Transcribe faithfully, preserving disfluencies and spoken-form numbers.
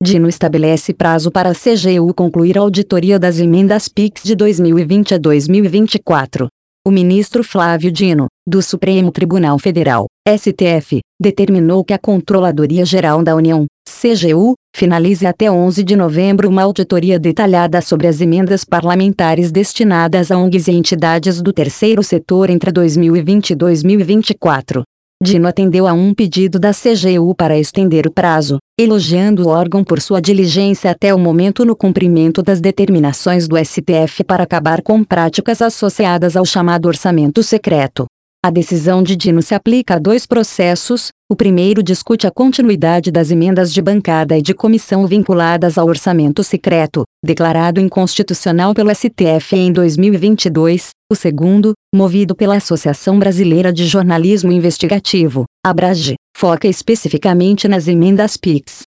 Dino estabelece prazo para a C G U concluir a auditoria das emendas PIX de dois mil e vinte a dois mil e vinte e quatro. O ministro Flávio Dino, do Supremo Tribunal Federal, S T F, determinou que a Controladoria Geral da União, C G U, finalize até onze de novembro uma auditoria detalhada sobre as emendas parlamentares destinadas a O N Gs e entidades do terceiro setor entre dois mil e vinte e dois mil e vinte e quatro. Dino atendeu a um pedido da C G U para estender o prazo, elogiando o órgão por sua diligência até o momento no cumprimento das determinações do S T F para acabar com práticas associadas ao chamado orçamento secreto. A decisão de Dino se aplica a dois processos. O primeiro discute a continuidade das emendas de bancada e de comissão vinculadas ao orçamento secreto, declarado inconstitucional pelo S T F em dois mil e vinte e dois. O segundo, movido pela Associação Brasileira de Jornalismo Investigativo, ABRAGE, foca especificamente nas emendas PIX.